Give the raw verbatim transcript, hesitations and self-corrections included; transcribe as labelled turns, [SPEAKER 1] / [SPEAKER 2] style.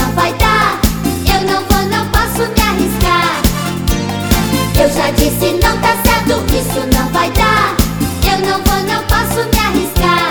[SPEAKER 1] não vai dar. Eu não vou, não posso me arriscar. Eu já disse não tá certo, isso não vai dar. Eu não vou, não posso me arriscar.